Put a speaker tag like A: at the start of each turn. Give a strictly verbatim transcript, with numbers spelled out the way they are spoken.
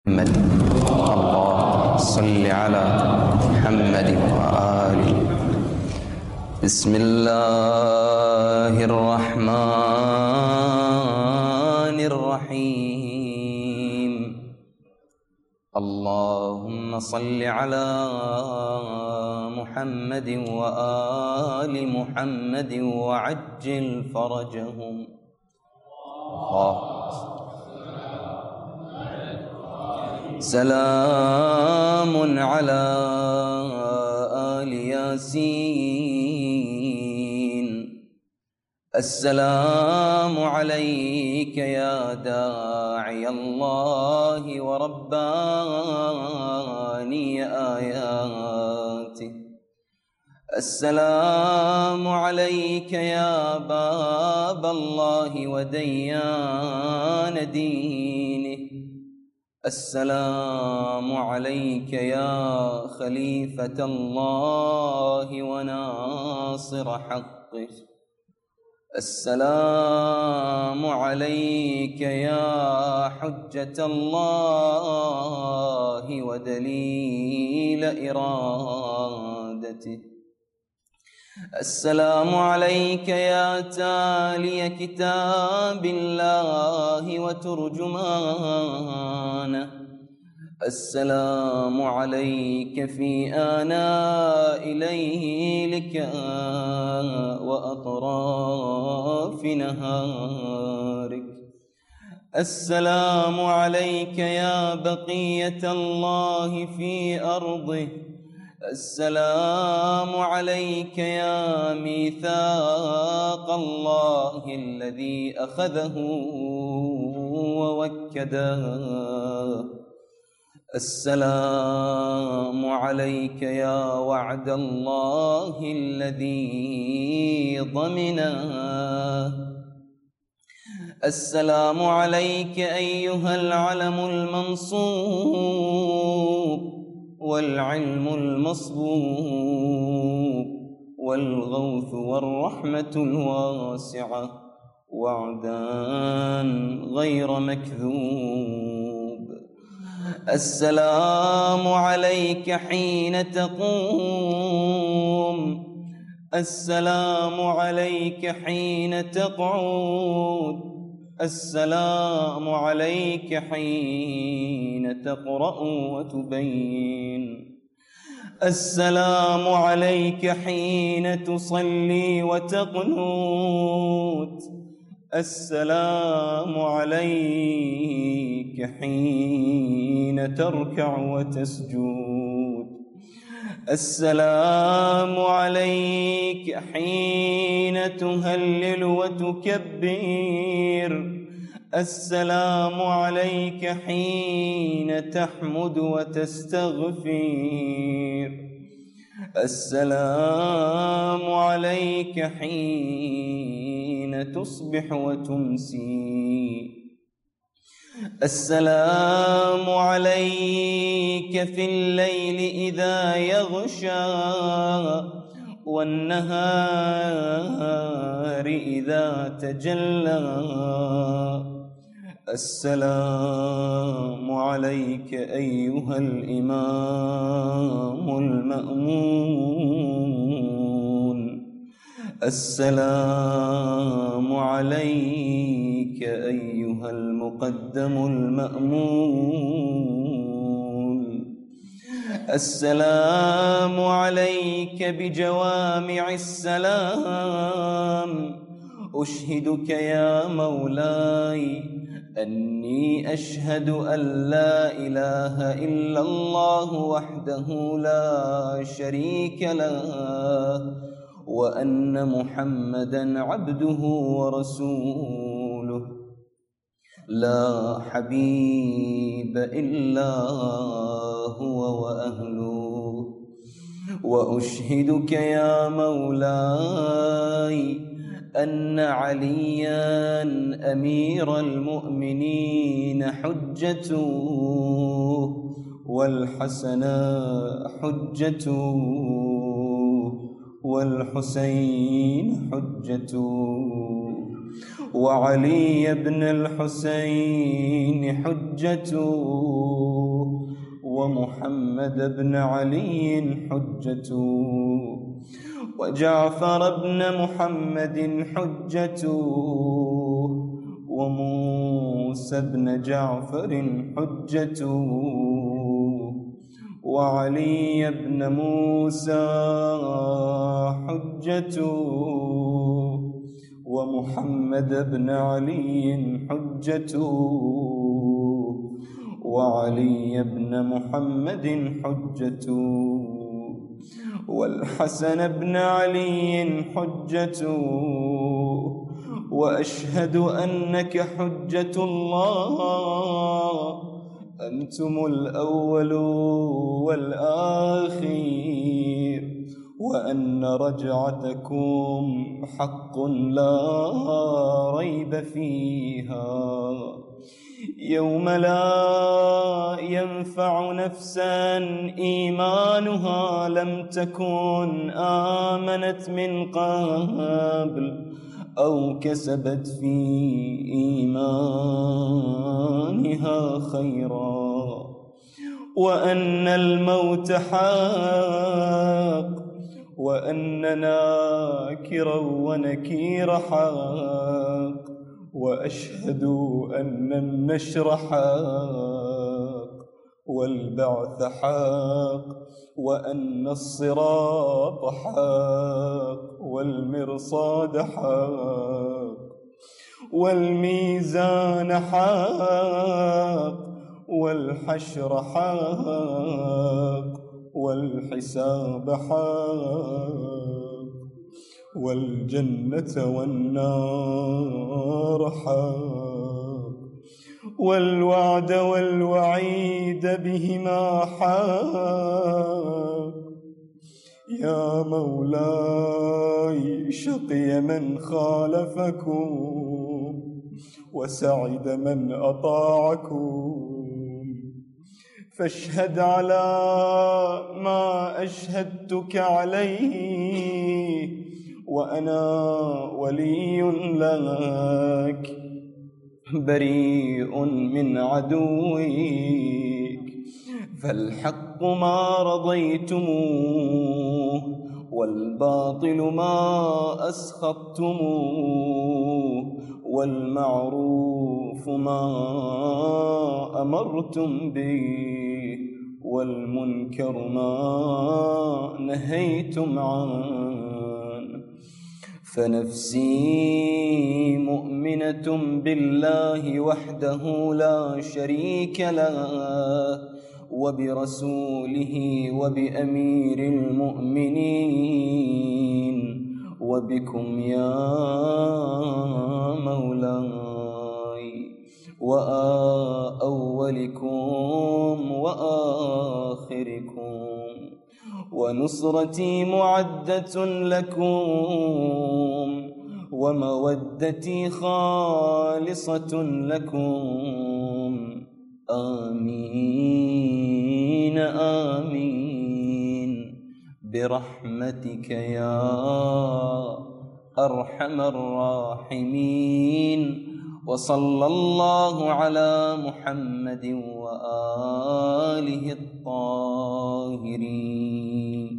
A: محمد. اللهم صل على محمد وآله. بسم الله الرحمن الرحيم. اللهم صل على محمد وآل محمد وعجل فرجهم. الله. سلام على آل ياسين. السلام عليك يا داعي الله ورباني آياته. السلام عليك يا باب الله وديان دينه. السلام عليك يا خليفة الله وناصر حقه. السلام عليك يا حجة الله ودليل إرادته. السلام عليك يا تالي كتاب الله وترجمانه. السلام عليك في آناء ليلك وأطراف نهارك. السلام عليك يا بقية الله في أرضه. السلام عليك يا ميثاق الله الذي أخذه ووكده. السلام عليك يا وعد الله الذي ضمنه. السلام عليك أيها العلم المنصوب والعلم المصبوب والغوث والرحمة الواسعة وعدان غير مكذوب. السلام عليك حين تقوم. السلام عليك حين تقعد. السلام عليك حين تقرأ وتبين. السلام عليك حين تصلي وتقنوت. السلام عليك حين تركع وتسجد. السلام عليك حين تهلل وتكبر. السلام عليك حين تحمد وتستغفر. السلام عليك حين تصبح وتمسي. السلام عليك في الليل إذا يغشى والنهار إذا تجلى. السلام عليك أيها الإمام المأمون. السلام عليك أيها المقدم المأمون. السلام عليك بجوامع السلام. أشهدك يا مولاي أني أشهد أن لا إله إلا الله وحده لا شريك له وأن محمدًا عبده ورسوله لا حبيب إلا هو وأهله. وأشهدك يا مولاي أن علياً أمير المؤمنين حجته والحسن حجته والحسين حجته وعلي بن الحسين حجته ومحمد بن علي حجة، وجعفر بن محمد حجة، وموسى بن جعفر حجة، وعلي بن موسى حجة، ومحمد بن علي حجة، وعلي بن محمد حجة، والحسن بن علي حجة، وأشهد أنك حجة الله، أنتم الأول والآخر، وأن رجعتكم حق لا ريب فيها، يوم لا ينفع نفسا إيمانها لم تكن آمنت من قبل أو كسبت في إيمانها خيرا، وأن الموت حق، وأن ناكرا ونكير حق، وأشهد أن النشر حق، والبعث حق، وأن الصراط حق، والمرصاد حق، والميزان حق، والحشر حق، والحساب حق، والجنة والنار حق، والوعد والوعيد بهما حق. يا مولاي شقي من خالفكم وسعد من أطاعكم، فاشهد على ما أشهدتك عليه، وأنا ولي لك بريء من عدوك، فالحق ما رضيتموه، والباطل ما أسخطتموه، والمعروف ما أمرتم به، والمنكر ما نهيتم عنه. فنفسي مؤمنة بالله وحده لا شريك له، وبرسوله وبأمير المؤمنين، وبكم يا مولاي، وأولكم وآخركم، ونصرتي معدة لكم، ومودتي خالصة لكم. آمين آمين برحمتك يا أرحم الراحمين. وصلى الله على محمد وآله الطاهرين.